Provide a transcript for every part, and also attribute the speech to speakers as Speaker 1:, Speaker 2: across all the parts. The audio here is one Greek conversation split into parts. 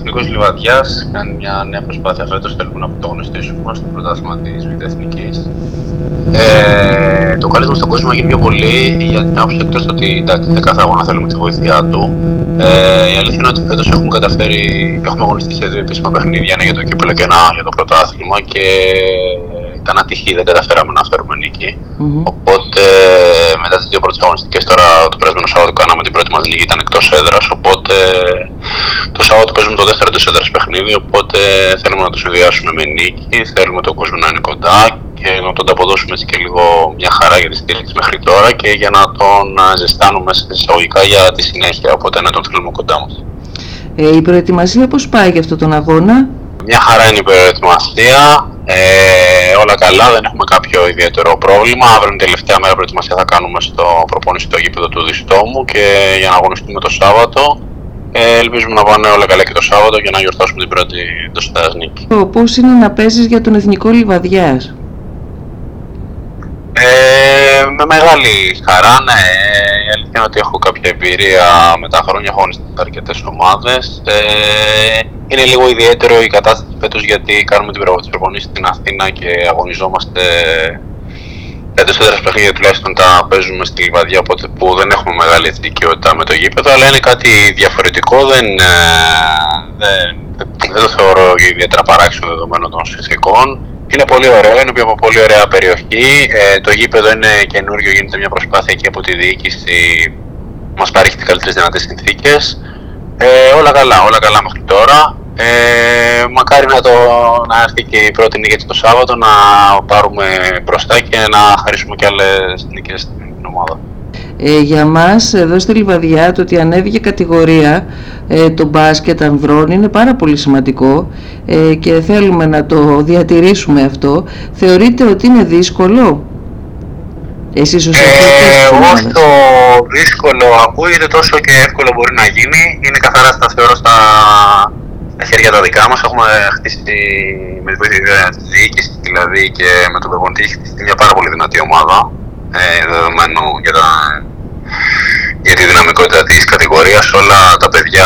Speaker 1: Εθνικός Λιβαδιάς κάνει μια νέα προσπάθεια φέτος, θέλουμε να πρωταγωνιστήσουμε στο πρωτάθλημα της Β' Εθνικής. Το κάλεσμα στον κόσμο έγινε πιο πολύ για την άποψη, εκτός ότι εντάξει, σε κάθε αγώνα θέλουμε τη βοήθειά του. Η αλήθεια είναι ότι φέτος έχουμε αγωνιστεί σε 2 επίσημα παιχνίδια, ένα για το κύπελλο και ένα για το πρωτάθλημα, και ήταν ατυχή, δεν καταφέραμε να φέρουμε νίκη. Οπότε μετά τις 2 πρώτες αγωνιστικές, τώρα το περασμένο Σάββατο κάναμε την πρώτη μας λίγη, ήταν εκτός έδρας, οπότε το Σάββατο παίζουμε το δεύτερο της έδρας παιχνίδι, οπότε θέλουμε να το συνδυάσουμε με νίκη, θέλουμε τον κόσμο να είναι κοντά και να τον αποδώσουμε έτσι και λίγο μια χαρά για τη στήριξη μέχρι τώρα και για να τον ζεστάνουμε σε εισαγωγικά για τη συνέχεια, οπότε να τον θέλουμε κοντά μας.
Speaker 2: Η προετοιμασία πώς πάει για αυτόν τον αγώνα?
Speaker 1: Μια χαρά είναι η προετοιμασία, όλα καλά, δεν έχουμε κάποιο ιδιαίτερο πρόβλημα. Αύριο είναι η τελευταία μέρα προετοιμασία, θα κάνουμε στο προπόνηση στο γήπεδο του Διστόμου και για να αγωνιστούμε το Σάββατο. Ελπίζουμε να πάνε όλα καλά και το Σάββατο για να γιορτάσουμε την πρώτη εντός έδρας νίκη.
Speaker 2: Πώς είναι να παίζεις για τον Εθνικό Λιβαδιάς?
Speaker 1: Με μεγάλη χαρά, ναι. Η αλήθεια είναι ότι έχω κάποια εμπειρία με τα χρόνια, έχω αγωνιστεί σε αρκετές ομάδες. Είναι λίγο ιδιαίτερο η κατάσταση φέτος γιατί κάνουμε την προπονήση στην Αθήνα και αγωνιζόμαστε εντός έδρας παιχνίδια, τουλάχιστον τα παίζουμε στη Λιβαδιά, οπότε που δεν έχουμε μεγάλη εθνικότητα με το γήπεδο, αλλά είναι κάτι διαφορετικό, δεν το θεωρώ ιδιαίτερα παράξενο δεδομένο των συνθηκών. Είναι πολύ ωραίο, είναι από πολύ ωραία περιοχή. Το γήπεδο είναι καινούριο, γίνεται μια προσπάθεια και από τη διοίκηση μας παρέχει τις καλύτερες δυνατές συνθήκες. Όλα καλά μέχρι τώρα. Μακάρι να έρθει και η πρώτη νίκη το Σάββατο, να πάρουμε μπροστά και να χαρίσουμε και άλλες νίκες στην ομάδα.
Speaker 2: Για μας εδώ στη Λιβαδιά το ότι ανέβηκε κατηγορία το μπάσκετ ανδρών είναι πάρα πολύ σημαντικό και θέλουμε να το διατηρήσουμε αυτό. Θεωρείτε ότι είναι δύσκολο? Εσείς ως
Speaker 1: όσο δύσκολο ακούγεται, τόσο και εύκολο μπορεί να γίνει. Είναι καθαρά θεωρώ στα χέρια τα δικά μας. Έχουμε χτίσει με τη βοήθεια της διοίκησης δηλαδή και με τον προπονητή χτίσει μια πάρα πολύ δυνατή ομάδα, δεδομένου για τη δυναμικότητα της κατηγορίας. Όλα τα παιδιά,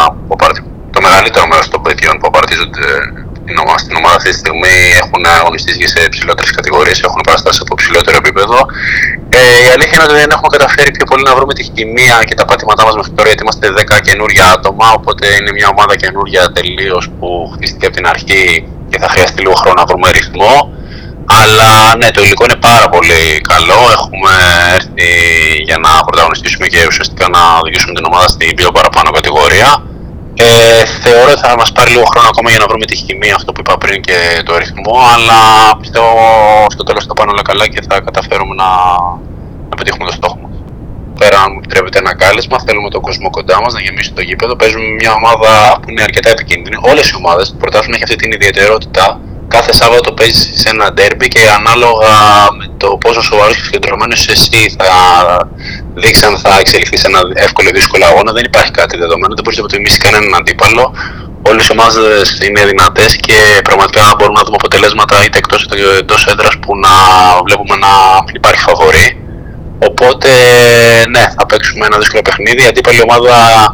Speaker 1: το μεγαλύτερο μέρος των παιδιών που απαρτίζονται στην ομάδα αυτή τη στιγμή έχουν αγωνιστεί και σε ψηλότερες κατηγορίες, έχουν παραστάσει από ψηλότερο επίπεδο. Η αλήθεια είναι ότι δεν έχουμε καταφέρει πιο πολύ να βρούμε τη χημεία και τα πατήματά μας μέχρι τώρα, γιατί είμαστε 10 καινούργια άτομα, οπότε είναι μια ομάδα καινούργια τελείως που χτίστηκε από την αρχή και θα χρειαστεί λίγο χρόνο να βρούμε ρυθμό. Αλλά ναι, το υλικό είναι πάρα πολύ καλό. Έχουμε έρθει για να πρωταγωνιστήσουμε και ουσιαστικά να οδηγήσουμε την ομάδα στην πιο παραπάνω κατηγορία. Θεωρώ ότι θα μας πάρει λίγο χρόνο ακόμα για να βρούμε τη χημεία, αυτό που είπα πριν, και το ρυθμό, αλλά πιστεύω στο τέλος θα πάνε όλα καλά και θα καταφέρουμε να πετύχουμε το στόχο μας. Πέρα, αν μου επιτρέπετε ένα κάλεσμα, θέλουμε τον κόσμο κοντά μας, να γεμίσει το γήπεδο. Παίζουμε μια ομάδα που είναι αρκετά επικίνδυνη. Όλες οι ομάδες του πρωτάθλημα έχει αυτή την ιδιαιτερότητα. Κάθε Σάββατο παίζεις σε ένα ντέρμπι και ανάλογα με το πόσο σοβαρός και συγκεντρωμένος εσύ θα δείξει αν θα εξελιχθεί σε ένα εύκολο ή δύσκολο αγώνα. Δεν υπάρχει κάτι δεδομένο, δεν μπορείς να αποτιμήσεις κανέναν αντίπαλο. Όλες οι ομάδες είναι δυνατές και πραγματικά μπορούμε να δούμε αποτελέσματα είτε εκτός είτε εντός έδρας που να βλέπουμε να υπάρχει φαβορί. Οπότε ναι, θα παίξουμε ένα δύσκολο παιχνίδι. Η αντίπαλη ομάδα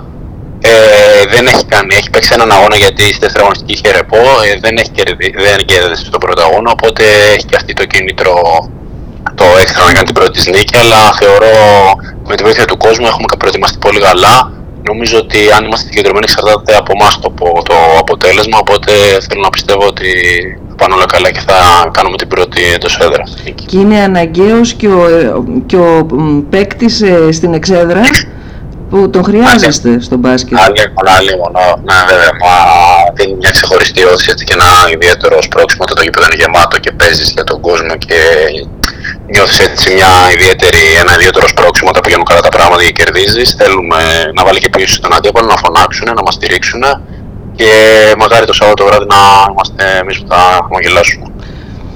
Speaker 1: έχει παίξει έναν αγώνα γιατί στη δεύτερη αγωνιστική είχε ρεπό, δεν κέρδισε στον πρώτο αγώνα, οπότε έχει και αυτή το κίνητρο το έξτρα να κάνει την πρώτη της νίκη, αλλά θεωρώ με τη βοήθεια του κόσμου έχουμε προετοιμαστεί πολύ καλά. Νομίζω ότι αν είμαστε συγκεντρωμένοι εξαρτάται από εμάς το αποτέλεσμα, οπότε θέλω να πιστεύω ότι θα πάνε όλα καλά και θα κάνουμε την πρώτη εντός έδρας.
Speaker 2: Και είναι αναγκαίος και ο παίκτης στην εξέδρα που τον χρειάζεστε στο μπάσκετ.
Speaker 1: Άλλη μόνο, ναι βέβαια, δίνει μια ξεχωριστή όθηση και ένα ιδιαίτερο σπρώξιμο όταν το γήπεδο είναι γεμάτο και παίζεις για τον κόσμο και νιώθεις έτσι ένα ιδιαίτερο σπρώξιμο όταν πηγαίνουν καλά τα πράγματα και κερδίζεις. Θέλουμε να βάλει και πίσω τον αντίπαλο, να φωνάξουν, να μας στηρίξουν και μακάρι το Σάββατο βράδυ να είμαστε εμείς που θα χαμογελάσουμε.